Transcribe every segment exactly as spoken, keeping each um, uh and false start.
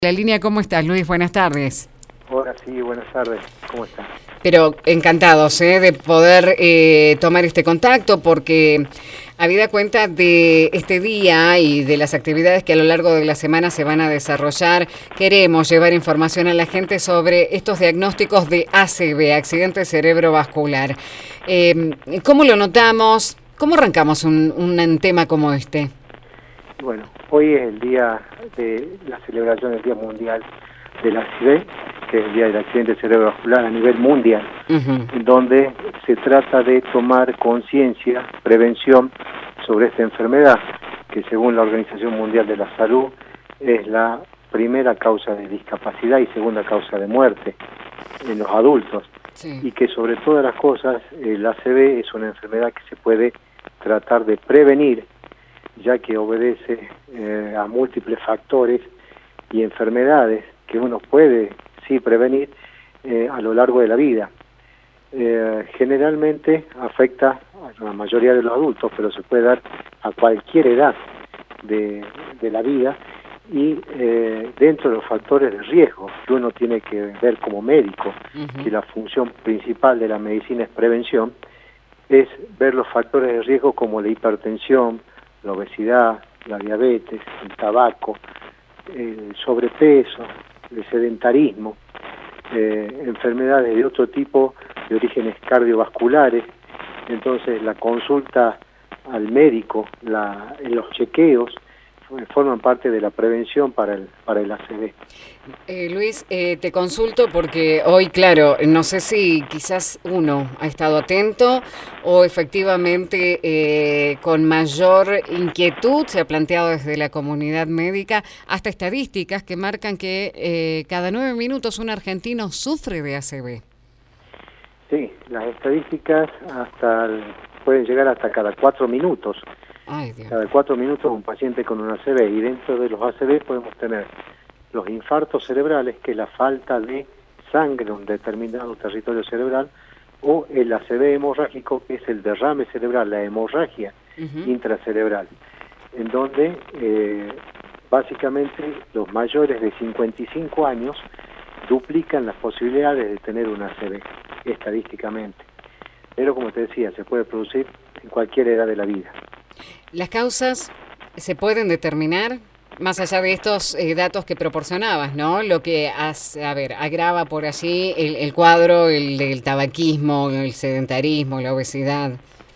La línea, ¿cómo estás, Luis? Buenas tardes. Hola, sí, buenas tardes. ¿Cómo estás? Pero encantados ¿eh? de poder eh, tomar este contacto porque, habida cuenta de este día y de las actividades que a lo largo de la semana se van a desarrollar, queremos llevar información a la gente sobre estos diagnósticos de A C V, accidente cerebrovascular. Eh, ¿Cómo lo notamos? ¿Cómo arrancamos un, un tema como este? Bueno, hoy es el día de la celebración del Día Mundial del A C V, que es el Día del Accidente Cerebrovascular a nivel mundial, uh-huh. en donde se trata de tomar conciencia, prevención sobre esta enfermedad, que según la Organización Mundial de la Salud es la primera causa de discapacidad y segunda causa de muerte en los adultos, sí. Y que sobre todas las cosas el A C V es una enfermedad que se puede tratar de prevenir, ya que obedece eh, a múltiples factores y enfermedades que uno puede sí prevenir eh, a lo largo de la vida. Eh, generalmente afecta a la mayoría de los adultos, pero se puede dar a cualquier edad de, de la vida y eh, dentro de los factores de riesgo que uno tiene que ver como médico, uh-huh. que la función principal de la medicina es prevención, es ver los factores de riesgo como la hipertensión, la obesidad, la diabetes, el tabaco, el sobrepeso, el sedentarismo, eh, enfermedades de otro tipo de orígenes cardiovasculares. Entonces la consulta al médico, la, los chequeos, forman parte de la prevención para el para el A C V. Eh, Luis, eh, te consulto porque hoy, claro, no sé si quizás uno ha estado atento o efectivamente eh, con mayor inquietud se ha planteado desde la comunidad médica hasta estadísticas que marcan que eh, cada nueve minutos un argentino sufre de A C V. Sí, las estadísticas hasta el, pueden llegar hasta cada cuatro minutos. Ay, Dios. Cada cuatro minutos un paciente con un A C V, y dentro de los A C V podemos tener los infartos cerebrales, que es la falta de sangre en un determinado territorio cerebral, o el A C V hemorrágico, que es el derrame cerebral, la hemorragia uh-huh. intracerebral, en donde eh, básicamente los mayores de cincuenta y cinco años duplican las posibilidades de tener un A C V estadísticamente. Pero como te decía, se puede producir en cualquier edad de la vida. ¿Las causas se pueden determinar más allá de estos eh, datos que proporcionabas, ¿no? Lo que, hace, a ver, agrava por allí el, el cuadro, el del tabaquismo, el sedentarismo, la obesidad.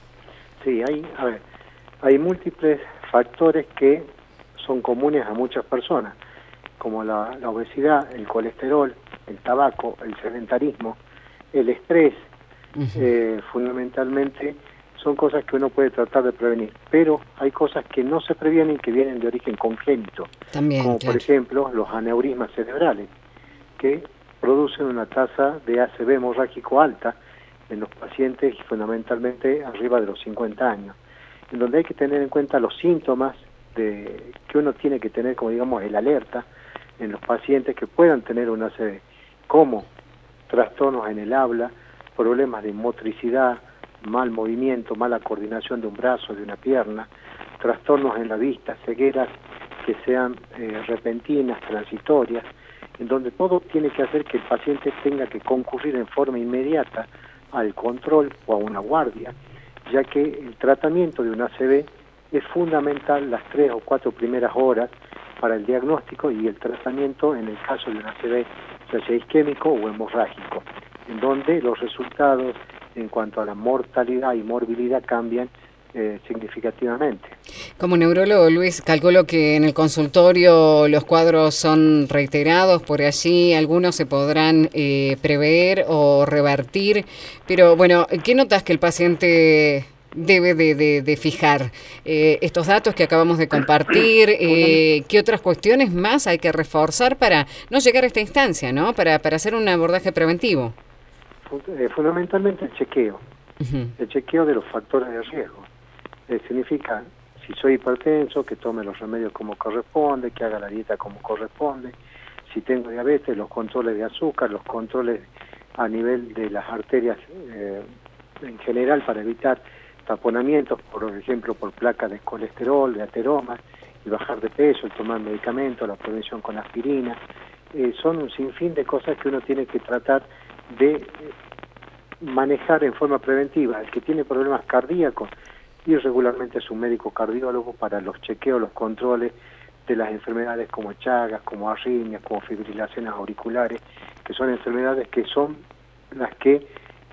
Sí, hay, a ver, hay múltiples factores que son comunes a muchas personas, como la, la obesidad, el colesterol, el tabaco, el sedentarismo, el estrés, uh-huh. eh, fundamentalmente. Son cosas que uno puede tratar de prevenir, pero hay cosas que no se previenen, que vienen de origen congénito, también, como claro. por ejemplo los aneurismas cerebrales, que producen una tasa de A C V hemorrágico alta en los pacientes fundamentalmente arriba de los cincuenta años, en donde hay que tener en cuenta los síntomas de que uno tiene que tener, como digamos, el alerta en los pacientes que puedan tener un A C V, como trastornos en el habla, problemas de motricidad, mal movimiento, mala coordinación de un brazo, de una pierna, trastornos en la vista, cegueras que sean eh, repentinas, transitorias, en donde todo tiene que hacer que el paciente tenga que concurrir en forma inmediata al control o a una guardia, ya que el tratamiento de un A C V es fundamental las tres o cuatro primeras horas para el diagnóstico y el tratamiento en el caso de un A C V, ya sea isquémico o hemorrágico, en donde los resultados en cuanto a la mortalidad y morbilidad cambian eh, significativamente. Como neurólogo, Luis, calculo que en el consultorio los cuadros son reiterados, por allí algunos se podrán eh, prever o revertir, pero bueno, ¿qué notas que el paciente debe de, de, de fijar? Eh, estos datos que acabamos de compartir, eh, ¿qué otras cuestiones más hay que reforzar para no llegar a esta instancia, ¿no? Para, para hacer un abordaje preventivo. Fundamentalmente el chequeo, uh-huh. el chequeo de los factores de riesgo. Eh, significa, si soy hipertenso, que tome los remedios como corresponde, que haga la dieta como corresponde. Si tengo diabetes, los controles de azúcar, los controles a nivel de las arterias eh, en general para evitar taponamientos, por ejemplo, por placas de colesterol, de ateromas, el bajar de peso, el tomar medicamentos, la prevención con aspirina. Eh, son un sinfín de cosas que uno tiene que tratar de eh, manejar en forma preventiva. El que tiene problemas cardíacos, ir regularmente a su médico cardiólogo para los chequeos, los controles de las enfermedades como Chagas, como arritmias, como fibrilaciones auriculares, que son enfermedades que son las que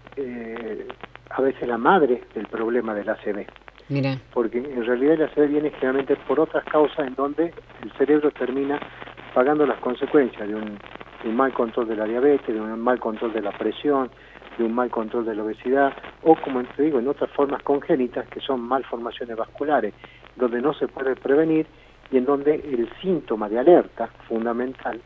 eh, a veces la madre del problema del A C V. Mira. Porque en realidad el A C V viene generalmente por otras causas en donde el cerebro termina pagando las consecuencias de un, de un mal control de la diabetes, de un mal control de la presión, de un mal control de la obesidad, o como te digo, en otras formas congénitas que son malformaciones vasculares, donde no se puede prevenir y en donde el síntoma de alerta fundamental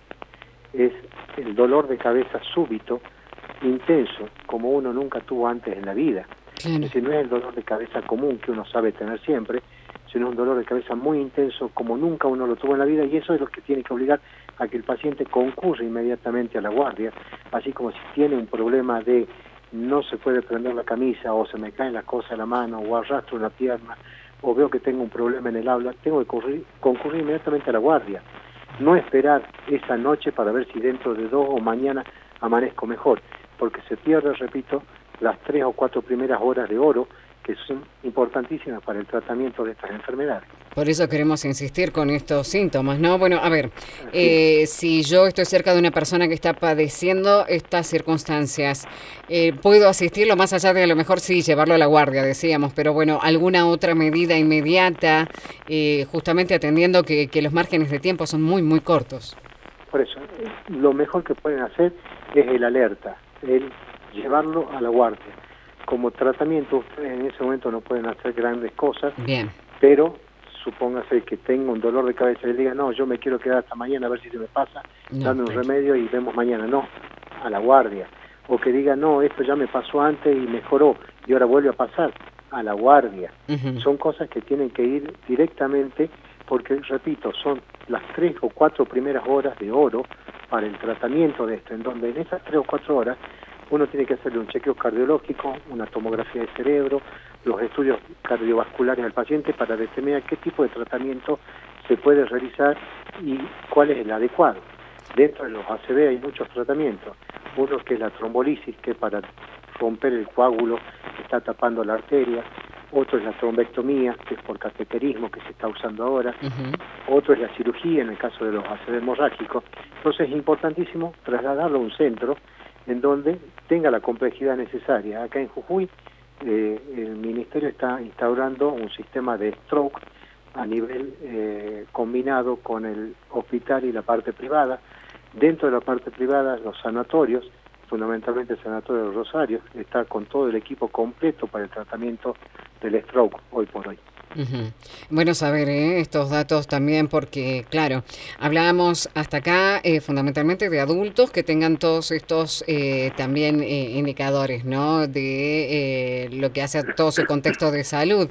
es el dolor de cabeza súbito, intenso, como uno nunca tuvo antes en la vida. Claro. Es decir, no es el dolor de cabeza común que uno sabe tener siempre, sino un dolor de cabeza muy intenso como nunca uno lo tuvo en la vida, y eso es lo que tiene que obligar a que el paciente concurra inmediatamente a la guardia, así como si tiene un problema de no se puede prender la camisa, o se me caen las cosas a la mano, o arrastro una pierna, o veo que tengo un problema en el habla, tengo que concurrir, concurrir inmediatamente a la guardia. No esperar esa noche para ver si dentro de dos o mañana amanezco mejor, porque se pierde, repito, las tres o cuatro primeras horas de oro, que son importantísimas para el tratamiento de estas enfermedades. Por eso queremos insistir con estos síntomas, ¿no? Bueno, a ver, eh, si yo estoy cerca de una persona que está padeciendo estas circunstancias, eh, ¿puedo asistirlo más allá de a lo mejor sí llevarlo a la guardia, decíamos, pero bueno, alguna otra medida inmediata, eh, justamente atendiendo que, que los márgenes de tiempo son muy, muy cortos? Por eso, lo mejor que pueden hacer es el alerta, el llevarlo a la guardia. Como tratamiento, ustedes en ese momento no pueden hacer grandes cosas. Bien. Pero supóngase que tengo un dolor de cabeza y diga, no, yo me quiero quedar hasta mañana a ver si se me pasa, no, dame un pero... remedio y vemos mañana. No, a la guardia. O que diga, no, esto ya me pasó antes y mejoró y ahora vuelve a pasar, a la guardia. Uh-huh. Son cosas que tienen que ir directamente porque, repito, son las tres o cuatro primeras horas de oro para el tratamiento de esto, en donde en esas tres o cuatro horas uno tiene que hacerle un chequeo cardiológico, una tomografía de cerebro, los estudios cardiovasculares al paciente para determinar qué tipo de tratamiento se puede realizar y cuál es el adecuado. Dentro de los A C V hay muchos tratamientos. Uno que es la trombolisis, que es para romper el coágulo que está tapando la arteria. Otro es la trombectomía, que es por cateterismo, que se está usando ahora. Uh-huh. Otro es la cirugía, en el caso de los A C V hemorrágicos. Entonces es importantísimo trasladarlo a un centro en donde tenga la complejidad necesaria. Acá en Jujuy eh, el Ministerio está instaurando un sistema de stroke a nivel eh, combinado con el hospital y la parte privada. Dentro de la parte privada, los sanatorios, fundamentalmente el Sanatorio de Rosario, está con todo el equipo completo para el tratamiento del stroke hoy por hoy. Uh-huh. Bueno saber ¿eh? estos datos también porque, claro, hablábamos hasta acá eh, fundamentalmente de adultos que tengan todos estos eh, también eh, indicadores, ¿no? De eh, lo que hace a todo su contexto de salud,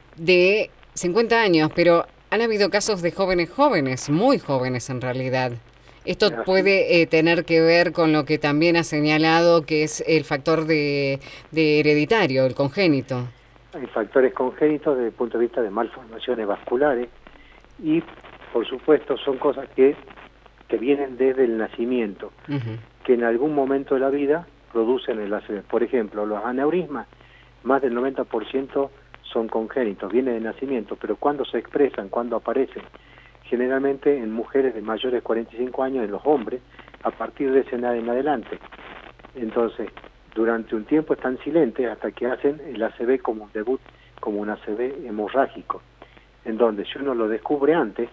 de cincuenta años, pero han habido casos de jóvenes jóvenes, muy jóvenes en realidad. Esto puede eh, tener que ver con lo que también ha señalado que es el factor de, de hereditario, el congénito. Hay factores congénitos desde el punto de vista de malformaciones vasculares y, por supuesto, son cosas que, que vienen desde el nacimiento, uh-huh. que en algún momento de la vida producen el A C V. Por ejemplo, los aneurismas, más del noventa por ciento son congénitos, vienen de nacimiento, pero cuando se expresan, cuando aparecen, generalmente en mujeres de mayores de cuarenta y cinco años, en los hombres, a partir de esa edad en adelante. Entonces, durante un tiempo están silentes hasta que hacen el A C V como un debut, como un A C V hemorrágico, en donde si uno lo descubre antes,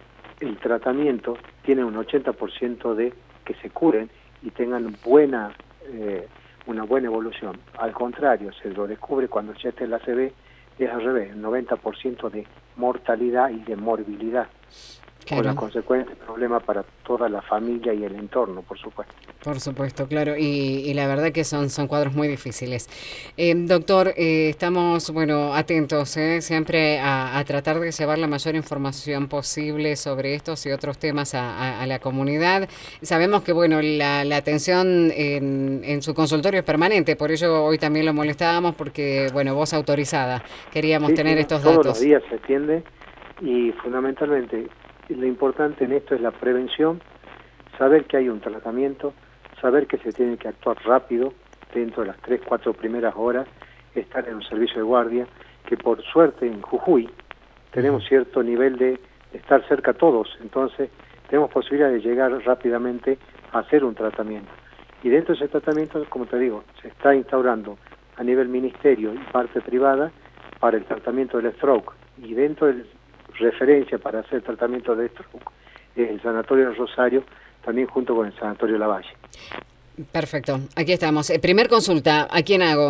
el tratamiento tiene un ochenta por ciento de que se curen y tengan buena eh, una buena evolución. Al contrario, se lo descubre cuando ya está el A C V, es al revés, el noventa por ciento de mortalidad y de morbilidad. Claro. Con la consecuencia de problema para toda la familia y el entorno, por supuesto. Por supuesto, claro, y, y la verdad que son, son cuadros muy difíciles. Eh, doctor, eh, estamos bueno atentos eh, siempre a, a tratar de llevar la mayor información posible sobre estos y otros temas a, a, a la comunidad. Sabemos que bueno la, la atención en, en su consultorio es permanente, por ello hoy también lo molestábamos porque, bueno, voz autorizada, queríamos sí, tener sí, estos todos datos. Todos los días se atiende Y fundamentalmente lo importante en esto es la prevención, saber que hay un tratamiento, saber que se tiene que actuar rápido dentro de las tres, cuatro primeras horas, estar en un servicio de guardia, que por suerte en Jujuy tenemos cierto nivel de estar cerca todos, entonces tenemos posibilidad de llegar rápidamente a hacer un tratamiento. Y dentro de ese tratamiento, como te digo, se está instaurando a nivel ministerio y parte privada para el tratamiento del stroke. Y dentro de referencia para hacer tratamiento de stroke es el Sanatorio del Rosario, también junto con el Sanatorio Lavalle. Perfecto, aquí estamos. Eh, primer consulta, ¿a quién hago?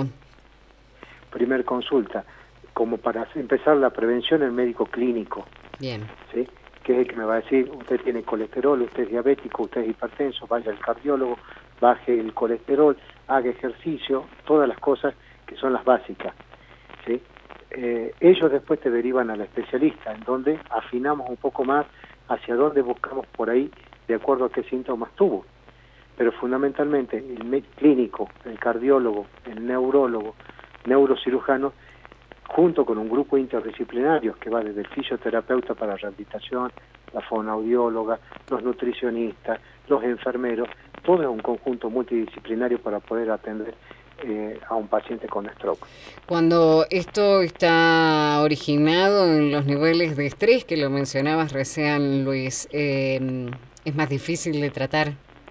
Primer consulta, como para empezar la prevención, el médico clínico. Bien. ¿Sí? Que es el que me va a decir, usted tiene colesterol, usted es diabético, usted es hipertenso, vaya al cardiólogo, baje el colesterol, haga ejercicio, todas las cosas que son las básicas. ¿Sí? Eh, ellos después te derivan al especialista, en donde afinamos un poco más hacia dónde buscamos por ahí, de acuerdo a qué síntomas tuvo. Pero fundamentalmente el médico clínico, el cardiólogo, el neurólogo, neurocirujano, junto con un grupo interdisciplinario que va desde el fisioterapeuta para rehabilitación, la fonoaudióloga, los nutricionistas, los enfermeros, todo es un conjunto multidisciplinario para poder atender eh, a un paciente con stroke. Cuando esto está originado en los niveles de estrés, que lo mencionabas recién, Luis, eh, ¿es más difícil de tratar?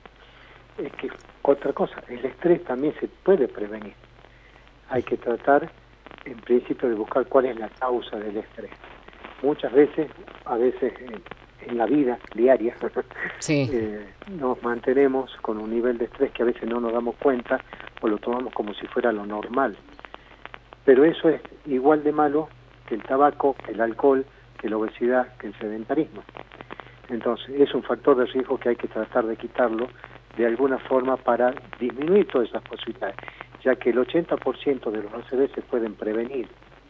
Es que otra cosa, el estrés también se puede prevenir. Hay que tratar, en principio, de buscar cuál es la causa del estrés. Muchas veces, a veces en, en la vida diaria, sí. eh, nos mantenemos con un nivel de estrés que a veces no nos damos cuenta o lo tomamos como si fuera lo normal. Pero eso es igual de malo que el tabaco, que el alcohol, que la obesidad, que el sedentarismo. Entonces, es un factor de riesgo que hay que tratar de quitarlo de alguna forma para disminuir todas esas posibilidades, ya que el ochenta por ciento de los A C V se pueden prevenir.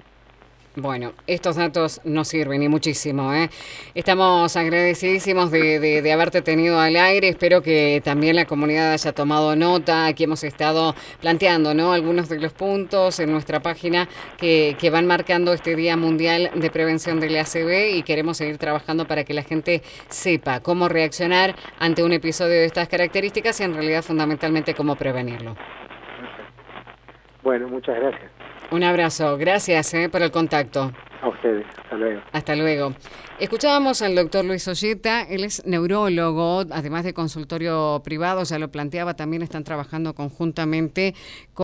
Bueno, estos datos nos sirven y muchísimo, ¿eh? Estamos agradecidísimos de, de, de haberte tenido al aire. Espero que también la comunidad haya tomado nota. Aquí hemos estado planteando, ¿no?, algunos de los puntos en nuestra página que, que van marcando este Día Mundial de Prevención del A C V, y queremos seguir trabajando para que la gente sepa cómo reaccionar ante un episodio de estas características y en realidad fundamentalmente cómo prevenirlo. Bueno, muchas gracias. Un abrazo, gracias eh, por el contacto. A ustedes, hasta luego. Hasta luego. Escuchábamos al doctor Luis Olleta, él es neurólogo, además de consultorio privado, ya lo planteaba, también están trabajando conjuntamente con